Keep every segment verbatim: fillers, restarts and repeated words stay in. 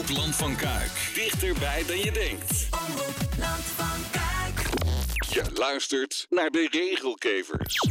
Omroep Land van Kuik. Dichterbij dan je denkt. Omroep Land van Kuik. Je luistert naar de Regelgevers.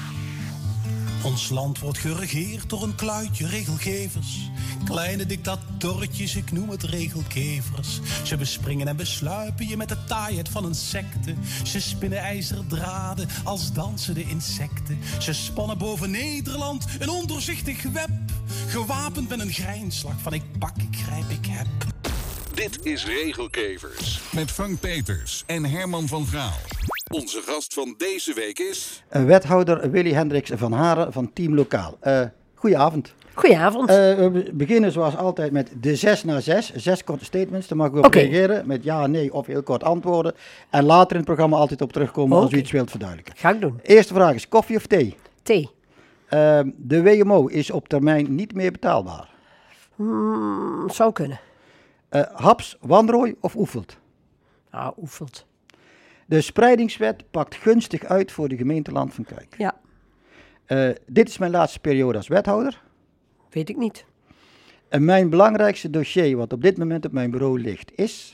Ons land wordt geregeerd door een kluitje regelgevers. Kleine dictatorretjes, ik noem het regelgevers. Ze bespringen en besluipen je met de taaiheid van insecten. Ze spinnen ijzeren draden als dansende insecten. Ze spannen boven Nederland een ondoorzichtig web. Gewapend met een grijnslag van ik pak, ik grijp, ik heb. Dit is Regelgevers met Frank Peters en Herman van Gaal. Onze gast van deze week is... Uh, wethouder Willy Hendricks van Haren van Team Lokaal. Uh, goedenavond. Goedenavond. Uh, we beginnen zoals altijd met de zes na zes. Zes korte statements, daar mag u op okay. reageren. Met ja, nee of heel kort antwoorden. En later in het programma altijd op terugkomen okay. als u iets wilt verduidelijken. Ga ik doen. Eerste vraag is koffie of thee? Thee. Uh, de W M O is op termijn niet meer betaalbaar. Hmm, zou kunnen. Uh, Haps, Wanrooy of Oefelt? Ah, Oefelt. De spreidingswet pakt gunstig uit voor de gemeente Land van Kuik. Ja. Uh, dit is mijn laatste periode als wethouder. Weet ik niet. En mijn belangrijkste dossier wat op dit moment op mijn bureau ligt is?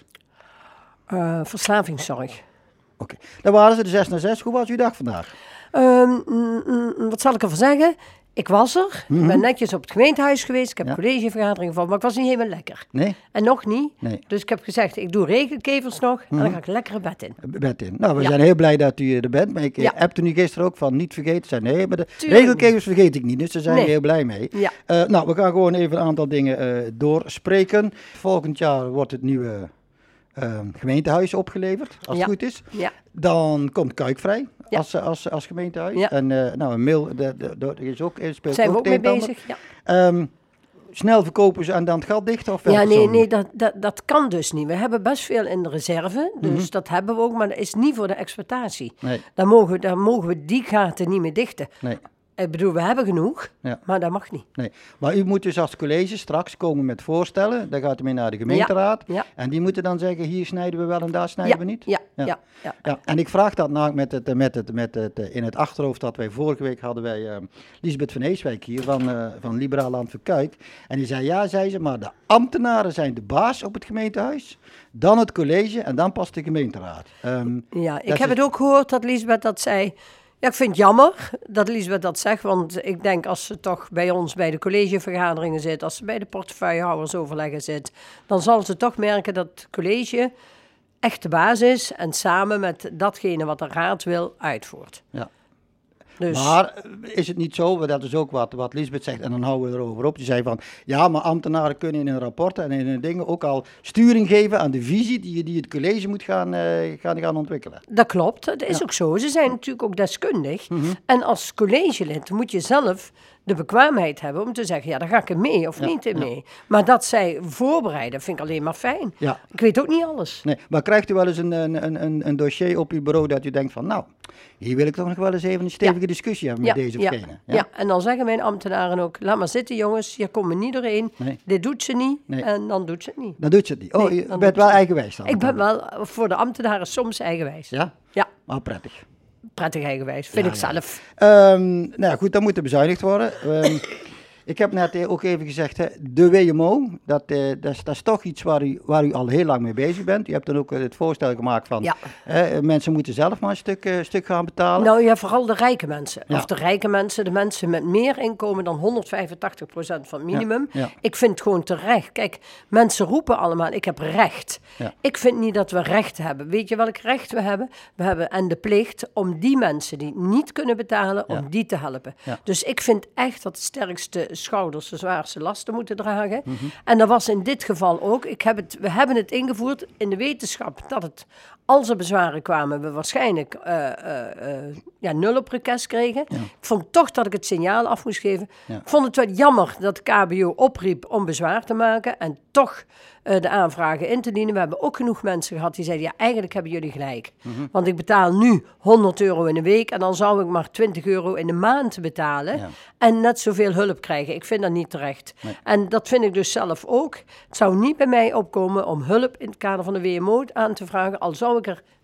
Uh, verslavingszorg. Oké, okay. Dan waren ze de zes na zes. Hoe was uw dag vandaag? Um, mm, mm, wat zal ik ervan zeggen? Ik was er, mm-hmm. ik ben netjes op het gemeentehuis geweest, ik heb ja. collegevergaderingen van, maar ik was niet helemaal lekker. Nee? En nog niet. Nee. Dus ik heb gezegd, ik doe regelgevers nog mm-hmm. en dan ga ik lekker een bed in. Bed in. Nou, we ja. zijn heel blij dat u er bent, maar ik ja. heb toen u gisteren ook van niet vergeten zijn. Nee, maar de regelgevers vergeet ik niet, dus daar zijn we nee. heel blij mee. Ja. Uh, nou, we gaan gewoon even een aantal dingen uh, doorspreken. Volgend jaar wordt het nieuwe uh, gemeentehuis opgeleverd, als ja. het goed is. Ja. Dan komt Kuik vrij. Ja. Als, als, als gemeentehuis. Ja. En uh, nou, een mail, daar is ook, speelt zijn ook we ook mee bezig, ja. Um, snel verkopen ze en dan het gat dichten? Of ja, nee, nee dat, dat, dat kan dus niet. We hebben best veel in de reserve, dus mm-hmm. dat hebben we ook, maar dat is niet voor de exploitatie. Nee. Dan mogen, dan mogen we die gaten niet meer dichten. Nee. Ik bedoel, we hebben genoeg, ja. maar dat mag niet. Nee, maar u moet dus als college straks komen met voorstellen. Dan gaat u mee naar de gemeenteraad. Ja. Ja. En die moeten dan zeggen, hier snijden we wel en daar snijden ja. we niet? Ja. Ja. Ja. Ja. Ja. En ik vraag dat nou met het, met het, met het, in het achterhoofd dat wij vorige week hadden wij uh, Liesbeth van Eeswijk hier van, uh, van Liberaal Land van Kuik. En die zei, ja, zei ze, maar de ambtenaren zijn de baas op het gemeentehuis. Dan het college en dan pas de gemeenteraad. Um, ja, ik heb is... het ook gehoord dat Liesbeth dat zei. Ja, ik vind het jammer dat Liesbeth dat zegt, want ik denk als ze toch bij ons bij de collegevergaderingen zit, als ze bij de portefeuillehouders overleggen zit, dan zal ze toch merken dat het college echt de baas is en samen met datgene wat de raad wil, uitvoert. Ja. Dus... Maar is het niet zo, dat is ook wat, wat Liesbeth zegt, en dan houden we erover op. Die zei van, ja, maar ambtenaren kunnen in hun rapporten en in hun dingen ook al sturing geven aan de visie die, die het college moet gaan, uh, gaan, gaan ontwikkelen. Dat klopt, dat is ja. ook zo. Ze zijn natuurlijk ook deskundig. Mm-hmm. En als collegelid moet je zelf de bekwaamheid hebben om te zeggen, ja, daar ga ik in mee of ja, niet in ja. mee. Maar dat zij voorbereiden, vind ik alleen maar fijn. Ja. Ik weet ook niet alles. Nee, maar krijgt u wel eens een, een, een, een dossier op uw bureau dat u denkt van, nou, hier wil ik toch nog wel eens even een stevige ja. discussie hebben met ja, deze of ja, gene. Ja? ja, en dan zeggen mijn ambtenaren ook, laat maar zitten jongens, hier komen we niet doorheen. Nee. Dit doet ze niet nee. en dan doet ze het niet. Dan doet ze het niet. Oh, nee, je bent wel eigenwijs dan? Ik ben wel voor de ambtenaren soms eigenwijs. Ja? Ja. Maar prettig. Prettig eigenwijs, vind ja, ik ja. zelf. Um, nou ja, goed, dat moet er bezuinigd worden. Um, ik heb net ook even gezegd, hè, de W M O, dat, uh, dat, is, dat is toch iets waar u, waar u al heel lang mee bezig bent. U hebt dan ook het voorstel gemaakt van, ja. uh, mensen moeten zelf maar een stuk, uh, stuk gaan betalen. Nou ja, vooral de rijke mensen. Ja. Of de rijke mensen, de mensen met meer inkomen dan honderdvijfentachtig procent van het minimum. Ja. Ja. Ik vind het gewoon terecht. Kijk, mensen roepen allemaal, ik heb recht. Ja. Ik vind niet dat we recht hebben. Weet je welk recht we hebben? We hebben en de plicht om die mensen die niet kunnen betalen, ja. om die te helpen. Ja. Dus ik vind echt dat de sterkste schouders de zwaarste lasten moeten dragen. Mm-hmm. En dat was in dit geval ook. Ik heb het, we hebben het ingevoerd in de wetenschap dat het, als er bezwaren kwamen, we waarschijnlijk uh, uh, uh, ja, nul op request kregen. Ja. Ik vond toch dat ik het signaal af moest geven. Ja. Ik vond het wel jammer dat de K B O opriep om bezwaar te maken en toch uh, de aanvragen in te dienen. We hebben ook genoeg mensen gehad die zeiden, ja, eigenlijk hebben jullie gelijk. Mm-hmm. Want ik betaal nu honderd euro in de week en dan zou ik maar twintig euro in de maand betalen. Ja. En net zoveel hulp krijgen. Ik vind dat niet terecht. Nee. En dat vind ik dus zelf ook. Het zou niet bij mij opkomen om hulp in het kader van de W M O aan te vragen, al zou ik er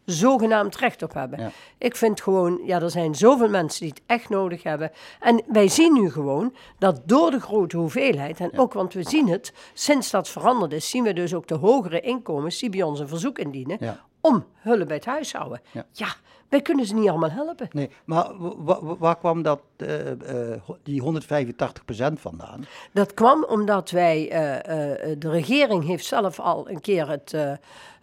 zogenaamd recht op hebben. Ja. Ik vind gewoon, ja, er zijn zoveel mensen die het echt nodig hebben. En wij zien nu gewoon dat door de grote hoeveelheid, en Ja. ook want we zien het, sinds dat veranderd is, zien we dus ook de hogere inkomens die bij ons een verzoek indienen Ja. om hulp bij het huishouden. Ja. Ja, wij kunnen ze niet allemaal helpen. Nee, maar wa- wa- waar kwam dat, uh, uh, die honderdvijfentachtig procent vandaan? Dat kwam omdat wij, uh, uh, de regering heeft zelf al een keer het, uh, uh,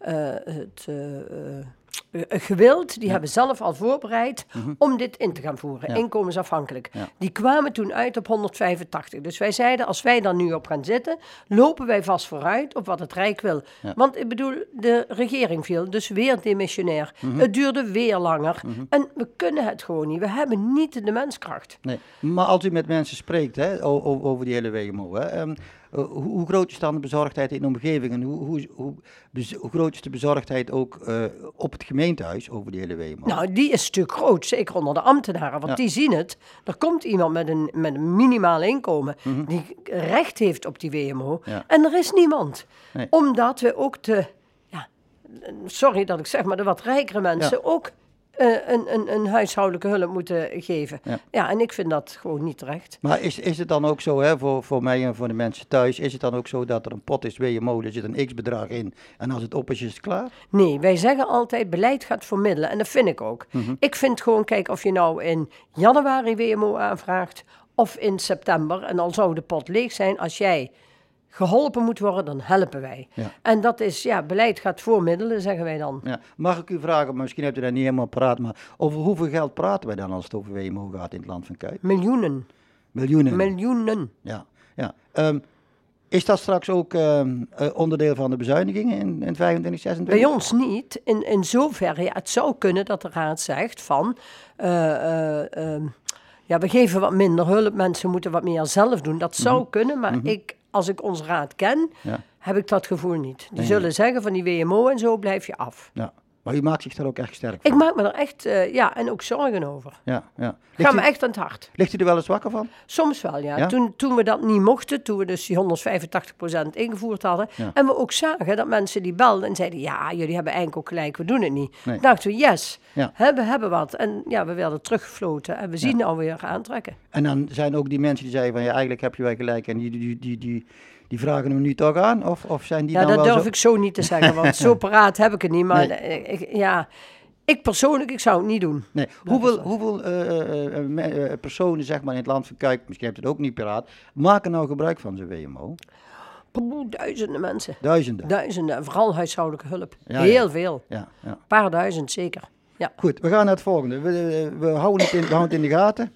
het uh, uh, uh, gewild, die Ja. hebben zelf al voorbereid Mhm. om dit in te gaan voeren, Ja. inkomensafhankelijk. Ja. Die kwamen toen uit op honderdvijfentachtig. Dus wij zeiden, als wij daar nu op gaan zitten, lopen wij vast vooruit op wat het Rijk wil. Ja. Want ik bedoel, de regering viel, dus weer demissionair. Mhm. Het duurde weer langer. Mhm. En we kunnen het gewoon niet. We hebben niet de menskracht. Nee, maar als u met mensen spreekt hè, o- o- over die hele W M O, hè, um, uh, hoe, hoe groot is dan de bezorgdheid in de omgeving en hoe, hoe, hoe, bez- hoe groot is de bezorgdheid ook uh, op het gemeentehuis over die hele W M O? Nou, die is natuurlijk groot, zeker onder de ambtenaren, want Ja. die zien het. Er komt iemand met een, met een minimaal inkomen Mhm. die recht heeft op die W M O. Ja. En er is niemand. Nee. Omdat we ook de, ja, sorry dat ik zeg, maar de wat rijkere mensen Ja. ook uh, een, een, een huishoudelijke hulp moeten geven. Ja. Ja, en ik vind dat gewoon niet terecht. Maar is, is het dan ook zo, hè, voor, voor mij en voor de mensen thuis, is het dan ook zo dat er een pot is W M O, er zit een x-bedrag in en als het op is, is het klaar? Nee, wij zeggen altijd beleid gaat vermiddelen en dat vind ik ook. Mhm. Ik vind gewoon, kijk, of je nou in januari W M O aanvraagt of in september, en al zou de pot leeg zijn, als jij geholpen moet worden, dan helpen wij. Ja. En dat is, ja, beleid gaat voormiddelen, zeggen wij dan. Ja. Mag ik u vragen, maar misschien hebt u daar niet helemaal praat, maar over hoeveel geld praten wij dan als het over W M O gaat in het land van Kuik? Miljoenen. Miljoenen. Miljoenen. Ja, ja. Um, is dat straks ook um, uh, onderdeel van de bezuinigingen in, in vijfentwintig, zesentwintig? Bij ons niet. In, in zoverre, ja, het zou kunnen dat de raad zegt van, uh, uh, uh, ja, we geven wat minder hulp, mensen moeten wat meer zelf doen. Dat zou Mhm. kunnen, maar Mhm. ik, als ik onze raad ken, Ja. heb ik dat gevoel niet. Die Nee. zullen zeggen van die W M O en zo blijf je af. Ja. Maar u maakt zich daar ook echt sterk Ik van? maak me er echt, uh, ja, en ook zorgen over. Ja, ja. Ga Ligt me u, echt aan het hart. ligt u er wel eens wakker van? Soms wel, ja. Ja? Toen, toen we dat niet mochten, toen we dus die honderdvijfentachtig procent ingevoerd hadden. Ja. En we ook zagen dat mensen die belden en zeiden, ja, jullie hebben eigenlijk ook gelijk, we doen het niet. Nee. Dachten we, yes, Ja. hè, we hebben wat. En ja, we werden teruggefloten en we zien nou weer aantrekken. En dan zijn ook die mensen die zeggen van ja, eigenlijk heb je wel gelijk en die, die, die, die, die vragen hem nu toch aan? Of, of zijn die Ja, dan dat wel durf zo... ik zo niet te zeggen, want zo paraat heb ik het niet. Maar Nee. eh, ik, ja, ik persoonlijk, ik zou het niet doen. Nee. Dat Hoeveel, is waar. hoeveel uh, uh, me- uh, personen zeg maar, in het land van Kuik, misschien hebt u het ook niet paraat, maken nou gebruik van zijn W M O? Poeh, duizenden mensen. Duizenden. Duizenden, en vooral huishoudelijke hulp. Ja, Heel ja. veel. Ja, ja. Een paar duizend zeker. Ja. Goed, we gaan naar het volgende. We, we, houden, het in, we houden het in de gaten.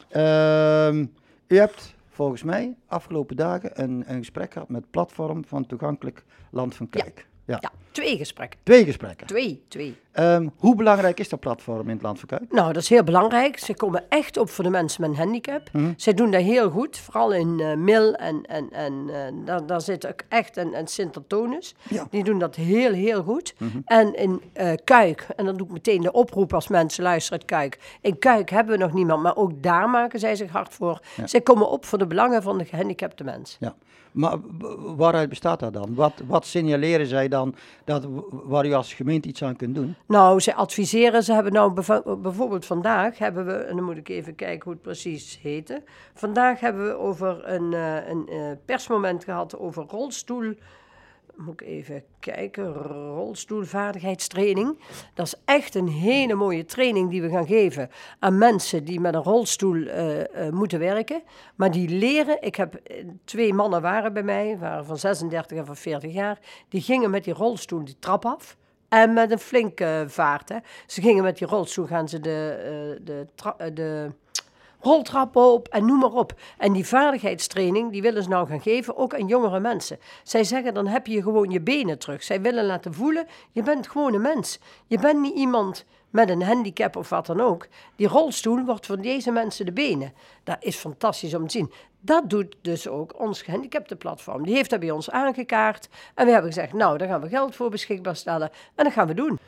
Ehm, u hebt volgens mij afgelopen dagen een, een gesprek gehad met het platform van Toegankelijk Land van Kuik. Ja. Ja, twee gesprekken. Twee gesprekken. Twee, twee. Ehm, hoe belangrijk is dat platform in het Land van Kuik? Nou, dat is heel belangrijk. Ze komen echt op voor de mensen met een handicap. Mhm. Zij doen dat heel goed, vooral in uh, Mil en, en, en uh, daar, daar zit ook echt een, een Sint-Antonis. Ja. Die doen dat heel, heel goed. Mhm. En in uh, Kuik, en dan doe ik meteen de oproep als mensen luisteren uit Kuik. In Kuik hebben we nog niemand, maar ook daar maken zij zich hard voor. Ja. Zij komen op voor de belangen van de gehandicapte mens. Ja. Maar w- waaruit bestaat dat dan? Wat, wat signaleren zij dan dat, w- waar u als gemeente iets aan kunt doen? Nou, ze adviseren, ze hebben nou bev- bijvoorbeeld vandaag hebben we, en dan moet ik even kijken hoe het precies heette. Vandaag hebben we over een, uh, een uh, persmoment gehad over rolstoel, moet ik even kijken, rolstoelvaardigheidstraining. Dat is echt een hele mooie training die we gaan geven aan mensen die met een rolstoel uh, uh, moeten werken. Maar die leren, ik heb uh, twee mannen waren bij mij, waren van zesendertig en van veertig jaar, die gingen met die rolstoel die trap af. En met een flinke vaart. Hè. Ze gingen met die rolstoel, gaan ze de, uh, de, tra- uh, de roltrap op en noem maar op. En die vaardigheidstraining, die willen ze nou gaan geven, ook aan jongere mensen. Zij zeggen, dan heb je gewoon je benen terug. Zij willen laten voelen, je bent gewoon een mens. Je bent niet iemand met een handicap of wat dan ook. Die rolstoel wordt voor deze mensen de benen. Dat is fantastisch om te zien. Dat doet dus ook ons gehandicapte platform. Die heeft dat bij ons aangekaart. En we hebben gezegd, nou, daar gaan we geld voor beschikbaar stellen. En dat gaan we doen.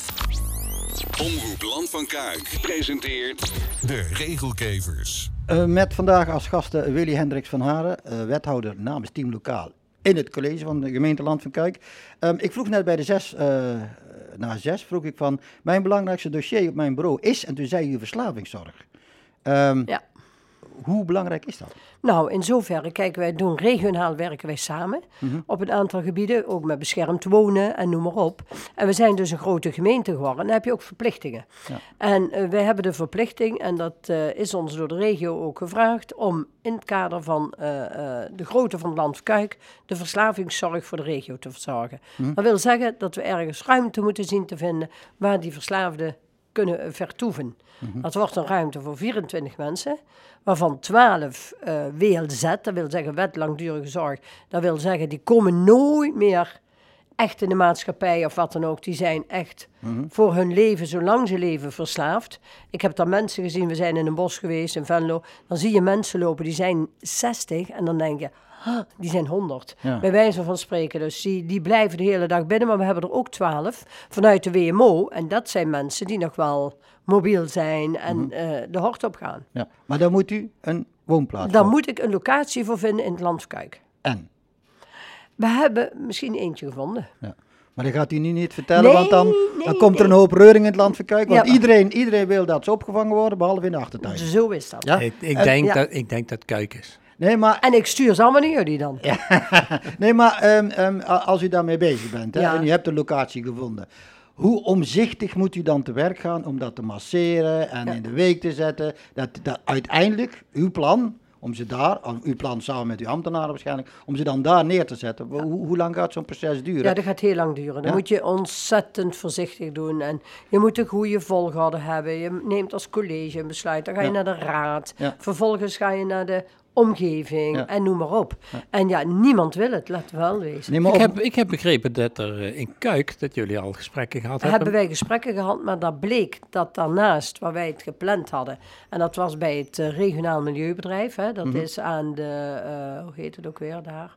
Omroep Land van Kuik presenteert de Regelgevers. Uh, met vandaag als gasten Willy Hendricks van Haren, uh, wethouder namens Team Lokaal in het college van de gemeente Land van Kuik. Um, ik vroeg net bij de zes, uh, na zes, vroeg ik van, mijn belangrijkste dossier op mijn bureau is, en toen zei u verslavingszorg. Um, ja. Hoe belangrijk is dat? Nou, in zoverre, kijk, wij doen regionaal werken wij samen mm-hmm. op een aantal gebieden, ook met beschermd wonen en noem maar op. En we zijn dus een grote gemeente geworden en dan heb je ook verplichtingen. Ja. En uh, wij hebben de verplichting, en dat uh, is ons door de regio ook gevraagd, om in het kader van uh, uh, de grootte van het Land van Kuik de verslavingszorg voor de regio te verzorgen. Mm-hmm. Dat wil zeggen dat we ergens ruimte moeten zien te vinden waar die verslaafden kunnen vertoeven. Mm-hmm. Dat wordt een ruimte voor vierentwintig mensen, waarvan twaalf uh, W L Z, dat wil zeggen wet langdurige zorg, dat wil zeggen die komen nooit meer echt in de maatschappij of wat dan ook. Die zijn echt mm-hmm. voor hun leven, zolang ze leven, verslaafd. Ik heb daar mensen gezien, we zijn in een bos geweest in Venlo, dan zie je mensen lopen, die zijn zestig en dan denk je, ah, die zijn honderd. Ja. Bij wijze van spreken, dus die, die blijven de hele dag binnen, maar we hebben er ook twaalf vanuit de W M O en dat zijn mensen die nog wel mobiel zijn en mm-hmm. uh, de hort op gaan. Ja. Maar dan moet u een woonplaats Daar voor. moet ik een locatie voor vinden in het Land van Kuik. En? We hebben misschien eentje gevonden. Ja. Maar dat gaat u nu niet vertellen, nee, want dan, nee, dan komt nee. er een hoop reuring in het Land van Kuik. Want ja. iedereen, iedereen wil dat ze opgevangen worden, behalve in de achtertuin. Zo is dat. Ja? Ik, ik, en, denk ja. dat, ik denk dat Kuik is. Nee, maar, en ik stuur ze allemaal naar jullie dan. Ja. nee, maar um, um, als u daarmee bezig bent hè, ja. en u hebt een locatie gevonden. Hoe omzichtig moet u dan te werk gaan om dat te masseren en ja. in de week te zetten? Dat, dat uiteindelijk uw plan, om ze daar, uw plan samen met uw ambtenaren waarschijnlijk, om ze dan daar neer te zetten. Ja. Hoe, hoe lang gaat zo'n proces duren? Ja, dat gaat heel lang duren. Dan ja? moet je ontzettend voorzichtig doen. En je moet een goede volgorde hebben. Je neemt als college een besluit. Dan ga je ja. naar de raad. Ja. Vervolgens ga je naar de omgeving ja. en noem maar op. Ja. En ja, niemand wil het, laten we wel wezen. Nee, maar ik, heb, ik heb begrepen dat er in Kuik, dat jullie al gesprekken gehad hebben. Hebben wij gesprekken gehad, maar dat bleek dat daarnaast, waar wij het gepland hadden, en dat was bij het uh, regionaal milieubedrijf, hè, dat mm-hmm. is aan de, uh, hoe heet het ook weer daar?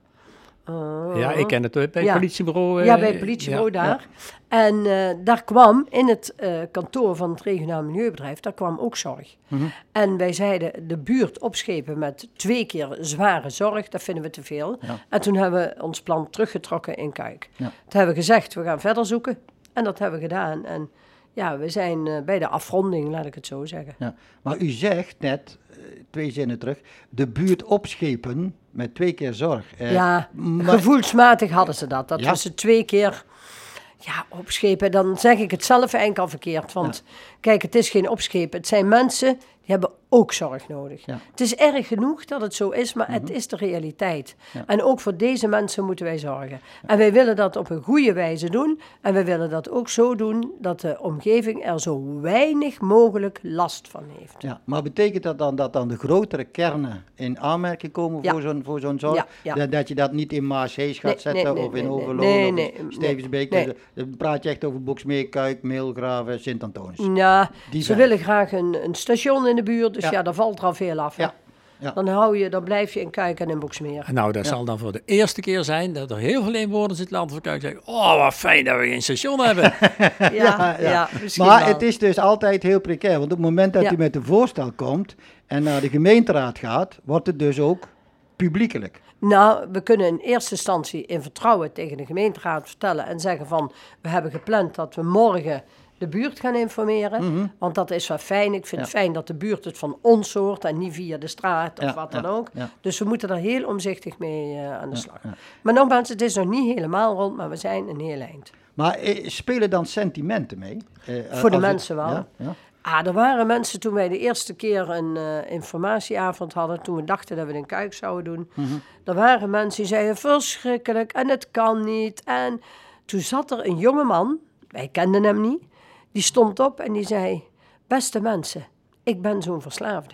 Uh, ja, ik ken het bij het ja. politiebureau. Uh, ja, bij het politiebureau ja, daar. Ja. En uh, daar kwam in het uh, kantoor van het regionaal milieubedrijf, daar kwam ook zorg. Mm-hmm. En wij zeiden, de buurt opschepen met twee keer zware zorg, dat vinden we te veel. Ja. En toen hebben we ons plan teruggetrokken in Kuik. Ja. Toen hebben we gezegd, we gaan verder zoeken. En dat hebben we gedaan. En ja, we zijn uh, bij de afronding, laat ik het zo zeggen. Ja. Maar u zegt net, uh, twee zinnen terug, de buurt opschepen met twee keer zorg. Uh, ja, maar... gevoelsmatig hadden ze dat. Dat ja? we ze twee keer ja, opschepen. Dan zeg ik het zelf enkel verkeerd. Want ja. kijk, het is geen opschepen. Het zijn mensen die hebben ook zorg nodig. Ja. Het is erg genoeg dat het zo is, maar mm-hmm. het is de realiteit. Ja. En ook voor deze mensen moeten wij zorgen. Ja. En wij willen dat op een goede wijze doen. En wij willen dat ook zo doen dat de omgeving er zo weinig mogelijk last van heeft. Ja, maar betekent dat dan dat dan de grotere kernen in aanmerking komen ja. voor, zo'n, voor zo'n zorg? Ja, ja. Dat, dat je dat niet in Maashees gaat nee, zetten nee, nee, of in nee, Overloon nee, nee, of in Stevensbeek? Nee. Dan praat je echt over Boksmeer, Kuik, Meelgraven, Sint-Antonius. Ja, Die ze zijn. willen graag een, een station in de buurt, dus ja, ja daar valt er al veel af. Ja. Ja. Dan, hou je, dan blijf je in Kuik en in Boksmeer. Nou, dat ja. zal dan voor de eerste keer zijn dat er heel veel inwoners in het Land van Kuik zeggen, oh, wat fijn dat we geen station hebben. ja, ja, ja. Maar wel. Het is dus altijd heel precair, want op het moment dat ja. u met een voorstel komt en naar de gemeenteraad gaat, wordt het dus ook publiekelijk. Nou, we kunnen in eerste instantie in vertrouwen tegen de gemeenteraad vertellen en zeggen van, we hebben gepland dat we morgen de buurt gaan informeren, mm-hmm. want dat is wel fijn. Ik vind ja. het fijn dat de buurt het van ons hoort en niet via de straat of ja, wat dan ja, ook. Ja. Dus we moeten daar heel omzichtig mee uh, aan de slag. Ja, ja. Maar nogmaals, het is nog niet helemaal rond, maar we zijn een heel eind. Maar eh, spelen dan sentimenten mee? Uh, Voor de mensen het, wel. Ja, ja. Ah, er waren mensen toen wij de eerste keer een uh, informatieavond hadden, toen we dachten dat we het in Kuik zouden doen. Mm-hmm. Er waren mensen die zeiden verschrikkelijk en het kan niet. En toen zat er een jongeman, wij kenden hem niet, die stond op en die zei, beste mensen, ik ben zo'n verslaafde.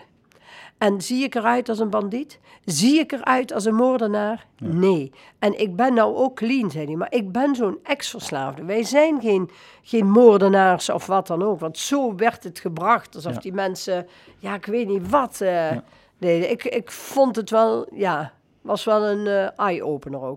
En zie ik eruit als een bandiet? Zie ik eruit als een moordenaar? Ja. Nee. En ik ben nou ook clean, zei hij, maar ik ben zo'n ex-verslaafde. Wij zijn geen, geen moordenaars of wat dan ook, want zo werd het gebracht, alsof ja. die mensen, ja, ik weet niet wat uh, ja. deden. Ik, ik vond het wel, ja, was wel een uh, eye-opener ook.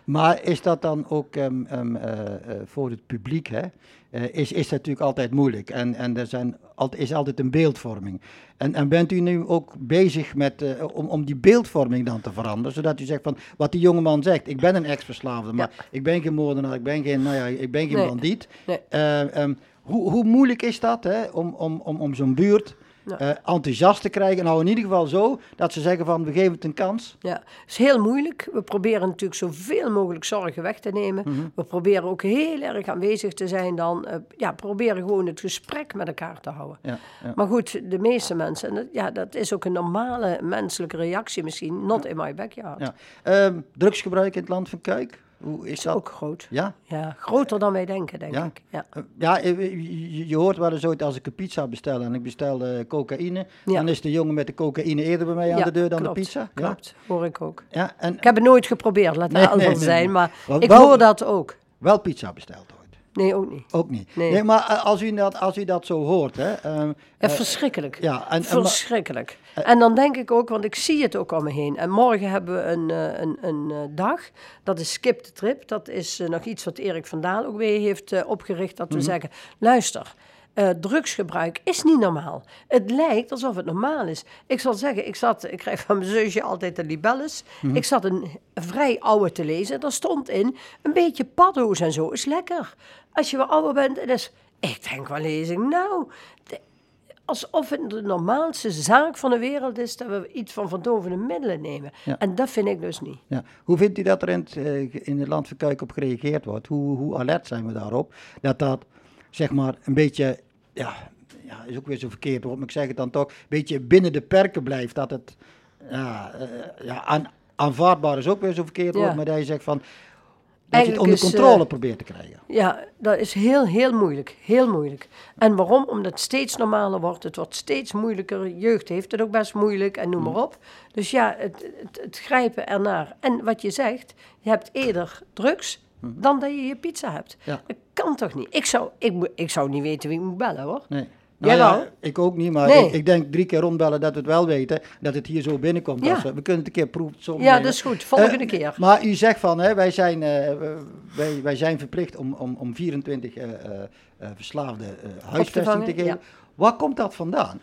Maar is dat dan ook um, um, uh, uh, voor het publiek, hè? Uh, is, is dat natuurlijk altijd moeilijk. En, en er zijn, is altijd een beeldvorming. En, en bent u nu ook bezig met, uh, om, om die beeldvorming dan te veranderen? Zodat u zegt van, wat die jongeman zegt, ik ben een ex-verslaafde, maar ja. ik ben geen moordenaar, ik ben geen, nou ja, ik ben geen nee. bandiet. Nee. Uh, um, hoe, hoe moeilijk is dat, hè, om, om, om, om zo'n buurt... Ja. Uh, enthousiast te krijgen. Nou, in ieder geval zo dat ze zeggen van, we geven het een kans. Ja, het is heel moeilijk. We proberen natuurlijk zoveel mogelijk zorgen weg te nemen. Mm-hmm. We proberen ook heel erg aanwezig te zijn dan. Uh, ja, proberen gewoon het gesprek met elkaar te houden. Ja, ja. Maar goed, de meeste mensen, en dat, ja, dat is ook een normale menselijke reactie misschien, not in my backyard. Ja. Uh, drugsgebruik in het land van Kuik? Hoe is, is dat? Ook groot. Ja? Ja, groter dan wij denken, denk ja? ik. Ja, ja je, je hoort wel eens ooit als ik een pizza bestel en ik bestel uh, cocaïne, ja. dan is de jongen met de cocaïne eerder bij mij ja, aan de deur dan klopt, de pizza. Klopt, ja? hoor ik ook. Ja, en, ik heb het nooit geprobeerd, laat nee, dat nee, nee, zijn, nee. maar wel, ik hoor dat ook. Wel pizza besteld ooit? Nee, ook niet. Ook niet. Nee, nee maar als u, dat, als u dat zo hoort... Hè, um, ja, verschrikkelijk. Uh, ja, en, verschrikkelijk. En, en dan denk ik ook, want ik zie het ook om me heen. En morgen hebben we een, uh, een, een uh, dag, dat is Skip the Trip. Dat is uh, nog iets wat Erik van Daal ook weer heeft uh, opgericht. Dat we mm-hmm. zeggen, luister... Uh, drugsgebruik is niet normaal. Het lijkt alsof het normaal is. Ik zal zeggen, ik zat, ik krijg van mijn zusje altijd de libelles. Mm-hmm. Ik zat een, een vrij oude te lezen. Daar stond in, een beetje paddo's en zo is lekker. Als je wel ouder bent, dus, ik denk wel lezing, nou... De, alsof het de normaalste zaak van de wereld is dat we iets van verdovende middelen nemen. Ja. En dat vind ik dus niet. Ja. Hoe vindt u dat er in het, uh, in het land van Kuik op gereageerd wordt? Hoe, hoe alert zijn we daarop? Dat dat... zeg maar, een beetje, ja, ja, is ook weer zo verkeerd woord, maar ik zeg het dan toch, een beetje binnen de perken blijft, dat het, ja, uh, ja aan, aanvaardbaar is ook weer zo verkeerd woord, ja. maar dat je zegt van, dat Eigenlijk je het onder is, controle uh, probeert te krijgen. Ja, dat is heel, heel moeilijk, heel moeilijk. En waarom? Omdat het steeds normaler wordt, het wordt steeds moeilijker, jeugd heeft het ook best moeilijk en noem maar op. Dus ja, het, het, het grijpen ernaar. En wat je zegt, je hebt eerder drugs, dan dat je je pizza hebt. Ja. Dat kan toch niet? Ik zou, ik, ik zou niet weten wie ik moet bellen, hoor. Nee. Nou ja, ik ook niet, maar nee. ik, ik denk drie keer rondbellen dat we het wel weten, dat het hier zo binnenkomt. Ja. We, we kunnen het een keer proeven. Ja, nemen. Dat is goed. Volgende uh, keer. Maar u zegt van, hè, wij, zijn, uh, wij, wij zijn verplicht om, om, om vierentwintig uh, uh, verslaafde uh, huisvesting te, te geven. Ja. Waar komt dat vandaan?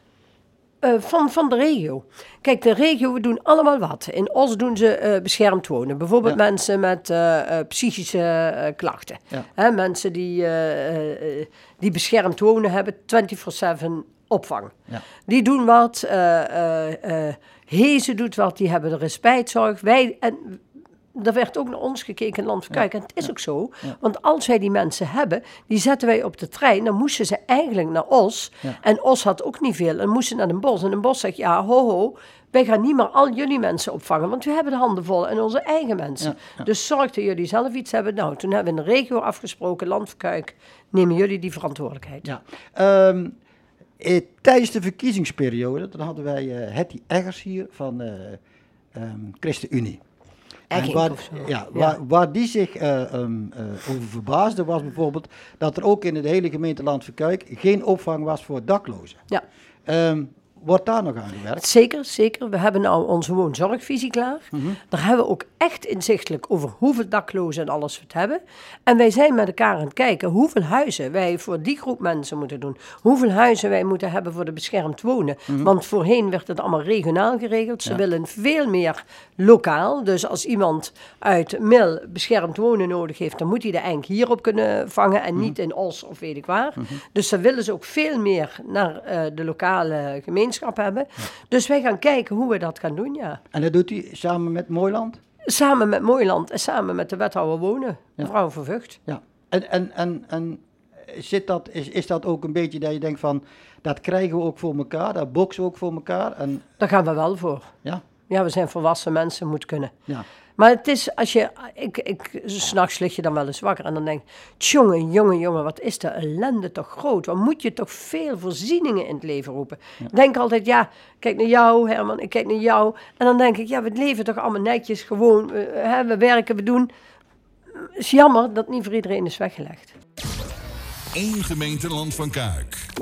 Uh, van, van de regio. Kijk, de regio, we doen allemaal wat. In Os doen ze uh, beschermd wonen. Bijvoorbeeld ja. mensen met uh, uh, psychische uh, klachten. Ja. Hè, mensen die, uh, uh, die beschermd wonen hebben, vierentwintig zeven opvang. Ja. Die doen wat. Uh, uh, uh, Hezen doet wat, die hebben de respijtzorg. Wij... En, er werd ook naar ons gekeken in Land van Kuik. Ja, en het is ja, ook zo. Ja. Want als wij die mensen hebben, die zetten wij op de trein. Dan moesten ze eigenlijk naar Os. Ja. En Os had ook niet veel. En moesten naar Den Bosch. En Den Bosch zegt, ja, ho, ho. Wij gaan niet meer al jullie mensen opvangen. Want we hebben de handen vol. En onze eigen mensen. Ja, ja. Dus zorg dat jullie zelf iets hebben. Nou, toen hebben we in de regio afgesproken. Land van Kuik, nemen jullie die verantwoordelijkheid. Ja. Um, eh, tijdens de verkiezingsperiode, dan hadden wij uh, Hetty Eggers hier van uh, um, ChristenUnie. En waar, ja, ja. Waar, waar die zich uh, um, uh, over verbaasde was bijvoorbeeld dat er ook in het hele gemeente Land van Kuik geen opvang was voor daklozen. Ja. Um, wordt daar nog aan gewerkt? Zeker, zeker. We hebben nou onze woonzorgvisie klaar. Mm-hmm. Daar hebben we ook echt inzichtelijk over hoeveel daklozen en alles we het hebben. En wij zijn met elkaar aan het kijken hoeveel huizen wij voor die groep mensen moeten doen. Hoeveel huizen wij moeten hebben voor de beschermd wonen. Mm-hmm. Want voorheen werd het allemaal regionaal geregeld. Ze ja. willen veel meer lokaal. Dus als iemand uit Mil beschermd wonen nodig heeft, dan moet hij de enk hierop kunnen vangen en mm-hmm. niet in Os of weet ik waar. Mm-hmm. Dus dan willen ze ook veel meer naar uh, de lokale gemeenschap hebben. Ja. Dus wij gaan kijken hoe we dat gaan doen, ja. En dat doet u samen met Mooiland? Samen met Mooiland en samen met de wethouder wonen, ja. mevrouw Van Vught. Ja. En, en, en, en zit dat, is, is dat ook een beetje dat je denkt van, dat krijgen we ook voor elkaar, dat boksen we ook voor elkaar? En... Daar gaan we wel voor. Ja? Ja, we zijn volwassen mensen, moet kunnen. Ja. Maar het is, als je, ik, ik, 's nachts lig je dan wel eens wakker en dan denk je, jongen, jongen, jongen, wat is de ellende toch groot? Wat moet je toch veel voorzieningen in het leven roepen? Ja. Ik denk altijd, ja, kijk naar jou, Herman, ik kijk naar jou. En dan denk ik, ja, we leven toch allemaal netjes, gewoon, uh, hè, we werken, we doen. Het is jammer dat niet voor iedereen is weggelegd. Eén gemeente Land van Kuik.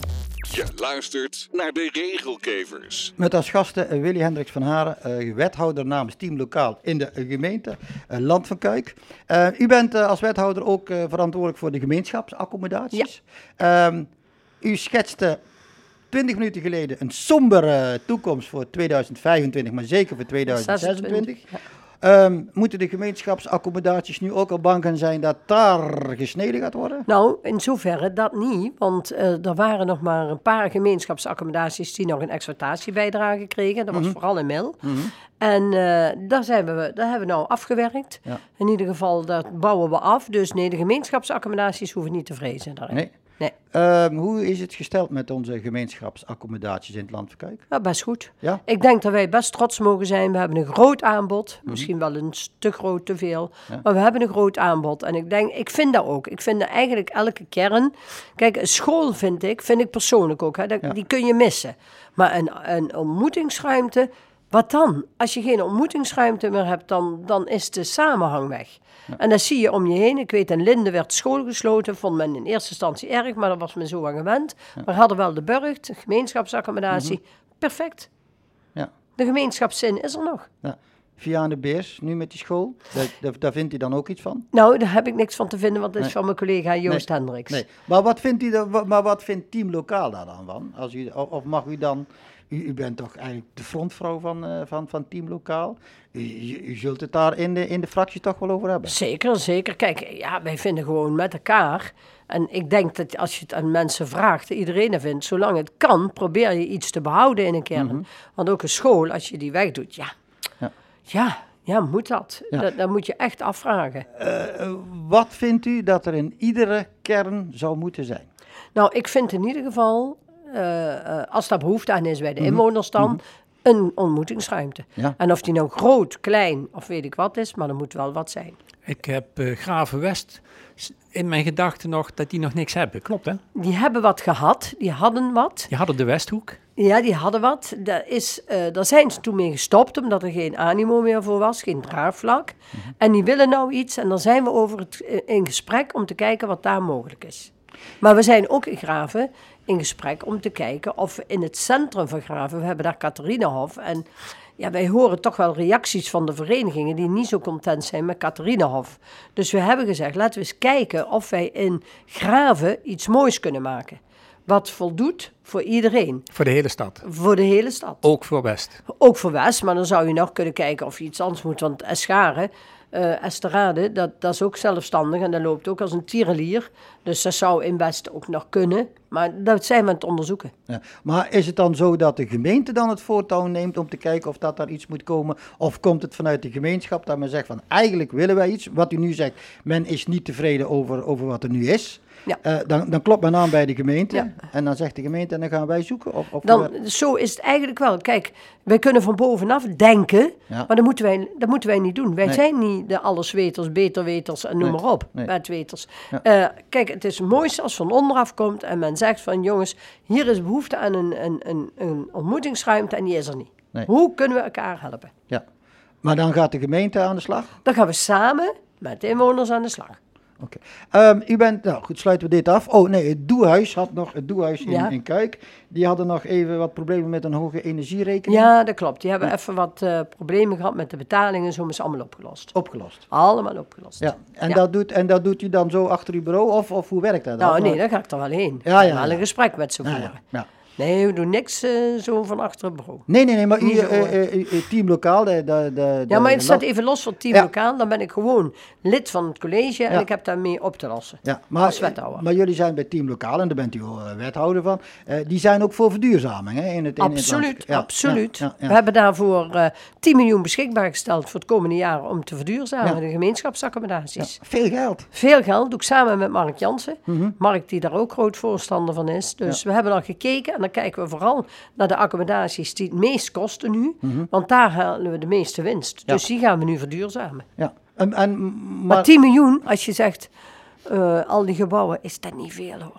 Je luistert naar de Regelgevers. Met als gasten uh, Willy Hendricks van Haren, uh, wethouder namens Team Lokaal in de uh, gemeente uh, Land van Kuik. Uh, u bent uh, als wethouder ook uh, verantwoordelijk voor de gemeenschapsaccommodaties. Ja. Um, u schetste twintig minuten geleden een sombere toekomst voor tweeduizend vijfentwintig, maar zeker voor tweeduizend zesentwintig. Ja. Um, moeten de gemeenschapsaccommodaties nu ook al bang gaan zijn dat daar gesneden gaat worden? Nou, in zoverre dat niet, want uh, er waren nog maar een paar gemeenschapsaccommodaties die nog een exploitatiebijdrage kregen. Dat was mm-hmm. vooral in Mil. Mm-hmm. En uh, daar, zijn we, daar hebben we nou afgewerkt. Ja. In ieder geval, dat bouwen we af. Dus nee, de gemeenschapsaccommodaties hoeven niet te vrezen daarin. Nee. Nee. Um, hoe is het gesteld met onze gemeenschapsaccommodaties in het Land van Kuik? Ja, best goed. Ja? Ik denk dat wij best trots mogen zijn. We hebben een groot aanbod. Mm-hmm. Misschien wel een te groot, te veel. Ja. Maar we hebben een groot aanbod. En ik denk, ik vind dat ook. Ik vind dat eigenlijk elke kern... Kijk, een school vind ik, vind ik persoonlijk ook. Hè, dat, ja. Die kun je missen. Maar een, een ontmoetingsruimte... Wat dan? Als je geen ontmoetingsruimte meer hebt, dan, dan is de samenhang weg. Ja. En dat zie je om je heen. Ik weet, in Linden werd school gesloten. Vond men in eerste instantie erg, maar daar was men zo aan gewend. Ja. Maar hadden wel de burcht, de gemeenschapsaccommodatie. Mm-hmm. Perfect. Ja. De gemeenschapszin is er nog. Ja. Vianen Beers, nu met die school, daar, daar, daar vindt u dan ook iets van? Nou, daar heb ik niks van te vinden, want dat is nee. van mijn collega Joost nee. Hendricks. Nee. Maar, wat vindt u da, maar wat vindt Team Lokaal daar dan van? Als u, of mag u dan... U, u bent toch eigenlijk de frontvrouw van, uh, van, van Team Lokaal. U, u, u zult het daar in de, in de fractie toch wel over hebben? Zeker, zeker. Kijk, ja, wij vinden gewoon met elkaar. En ik denk dat als je het aan mensen vraagt, iedereen er vindt, zolang het kan, probeer je iets te behouden in een kern. Mm-hmm. Want ook een school, als je die wegdoet, ja, ja, ja, ja moet dat? Ja. dat? Dat moet je echt afvragen. Uh, wat vindt u dat er in iedere kern zou moeten zijn? Nou, ik vind in ieder geval... Uh, uh, als daar behoefte aan is bij de inwoners dan, mm-hmm. een ontmoetingsruimte. Ja. En of die nou groot, klein of weet ik wat is, maar er moet wel wat zijn. Ik heb uh, Graven West in mijn gedachten nog dat die nog niks hebben. Klopt, hè? Die hebben wat gehad, die hadden wat. Die hadden de Westhoek. Ja, die hadden wat. Daar, is, uh, daar zijn ze toen mee gestopt, omdat er geen animo meer voor was, geen draagvlak. Mm-hmm. En die willen nou iets en daar zijn we over het, uh, in gesprek om te kijken wat daar mogelijk is. Maar we zijn ook in Graven in gesprek om te kijken of we in het centrum van Graven, we hebben daar Catharinahof en ja, wij horen toch wel reacties van de verenigingen die niet zo content zijn met Catharinahof. Dus we hebben gezegd, laten we eens kijken of wij in Graven iets moois kunnen maken. Wat voldoet voor iedereen. Voor de hele stad? Voor de hele stad. Ook voor West? Ook voor West, maar dan zou je nog kunnen kijken of je iets anders moet, want Escharen... Uh, Esterade, dat, dat is ook zelfstandig en dat loopt ook als een tierenlier. Dus dat zou in West ook nog kunnen. Maar dat zijn we aan het onderzoeken. Ja, maar is het dan zo dat de gemeente dan het voortouw neemt om te kijken of dat daar iets moet komen? Of komt het vanuit de gemeenschap dat men zegt van eigenlijk willen wij iets? Wat u nu zegt, men is niet tevreden over, over wat er nu is. Ja. Uh, dan, dan klopt men aan bij de gemeente ja. en dan zegt de gemeente en dan gaan wij zoeken. Of, of dan, zo is het eigenlijk wel. Kijk, wij kunnen van bovenaf denken, ja. maar dat moeten, wij, dat moeten wij niet doen. Wij nee. zijn niet de allesweters, beterweters en noem nee. maar op, nee. wetweters. Ja. Uh, kijk, het is het mooiste als van onderaf komt en men zegt van jongens, hier is behoefte aan een, een, een, een ontmoetingsruimte en die is er niet. Nee. Hoe kunnen we elkaar helpen? Ja. Maar dan gaat de gemeente aan de slag? Dan gaan we samen met de inwoners aan de slag. Oké. Okay. Um, u bent, nou goed, sluiten we dit af. Oh nee, het Doehuis had nog, het Doehuis in, ja. in Kuik, die hadden nog even wat problemen met een hoge energierekening. Ja, dat klopt. Die hebben ja. even wat uh, problemen gehad met de betalingen, zo is allemaal opgelost. Opgelost? Allemaal opgelost. Ja, en, ja. Dat, doet, en dat doet u dan zo achter uw bureau, of, of hoe werkt dat dan? Nou nee, daar ga ik er wel heen. Ja, ja, ja. Een gesprek met ze voeren. Ja, ja. Ja. Nee, we doen niks uh, zo van achter het bureau. Nee, nee, nee, maar u, uh, uh, uh, Team Lokaal... De, de, de, ja, maar het staat even los van Team ja. Lokaal. Dan ben ik gewoon lid van het college en ja. ik heb daarmee op te lossen. Ja, maar, als wethouder. Maar jullie zijn bij Team Lokaal en daar bent u wel uh, wethouder van. Uh, die zijn ook voor verduurzaming, hè? In het, in absoluut, het ja, absoluut. Ja, ja, ja. We hebben daarvoor uh, tien miljoen beschikbaar gesteld voor het komende jaar om te verduurzamen. Ja. De gemeenschapsaccommodaties. Ja, veel geld. Veel geld, doe ik samen met Mark Jansen. Mm-hmm. Mark die daar ook groot voorstander van is. Dus ja. we hebben al gekeken en dan kijken we vooral naar de accommodaties die het meest kosten nu. Mm-hmm. Want daar halen we de meeste winst. Ja. Dus die gaan we nu verduurzamen. Ja. En, en, maar... maar tien miljoen, als je zegt, uh, al die gebouwen, is dat niet veel hoor.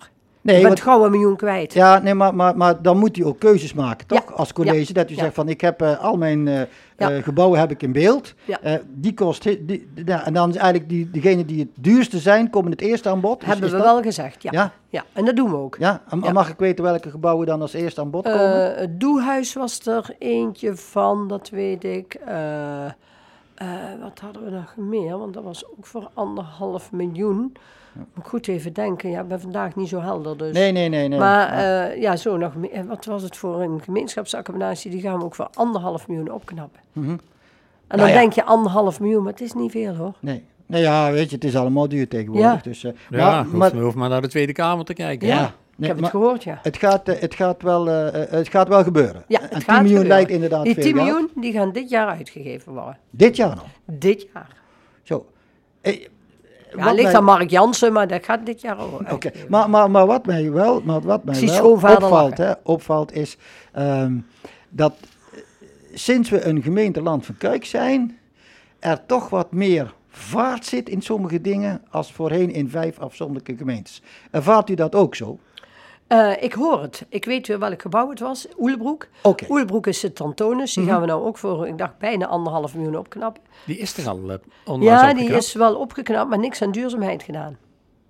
Nee, je bent want- gauw een miljoen kwijt. Ja, nee, maar, maar, maar dan moet u ook keuzes maken, toch? Ja, Als college, ja, dat u ja. zegt van ik heb uh, al mijn uh, Ja. uh, gebouwen heb ik in beeld. Ja. Uh, die kost, die, die, ja, en dan is eigenlijk die, degene die het duurste zijn, komen het eerste aan bod. Dus Hebben is we dat- wel gezegd, ja. Ja? ja. En dat doen we ook. Ja, en Ja. mag ik weten welke gebouwen dan als eerste aan bod komen? Uh, het Doehuis was er eentje van, dat weet ik. Uh, uh, wat hadden we nog meer? Want dat was ook voor anderhalf miljoen. Moet ik goed even denken. Ja, ik ben vandaag niet zo helder. Dus. Nee, nee, nee. nee. Maar Ja. uh, ja, zo nog meer. Wat was het voor een gemeenschapsaccommodatie? Die gaan we ook voor anderhalf miljoen opknappen. Mhm. En Nou dan ja. denk je anderhalf miljoen, maar het is niet veel hoor. Nee. Nee, ja, weet je, het is allemaal duur tegenwoordig. Ja. Dus, uh, Ja, maar, hoef, maar, hoef maar naar de Tweede Kamer te kijken. Ja, ja, ik nee, heb maar het gehoord, ja. het gaat, uh, het, gaat wel, uh, uh, het gaat wel gebeuren. Ja, en het tien gaat miljoen gebeuren. lijkt inderdaad Die veel tien geld. miljoen, die gaan dit jaar uitgegeven worden. Dit jaar nog. Dit jaar. Zo. Eh, Ja, wat ligt mij- aan Mark Jansen, maar dat gaat dit jaar ook Oké, uitgegeven. maar, maar, maar wat mij wel, maar wat mij Ik zie wel schoonvader opvalt, lachen. hè, opvalt is um, dat uh, sinds we een gemeenteland van Kuik zijn, er toch wat meer vaart zit in sommige dingen als voorheen in vijf afzonderlijke gemeentes. Ervaart u dat ook zo? Uh, ik hoor het. Ik weet weer welk gebouw het was. Oelbroek. Oké. Oelbroek is Sint-Antonis. Die gaan we nou ook voor, ik dacht, bijna anderhalf miljoen opknappen. Die is er al uh, onlangs Ja, die opgeknapt. is wel opgeknapt, maar niks aan duurzaamheid gedaan.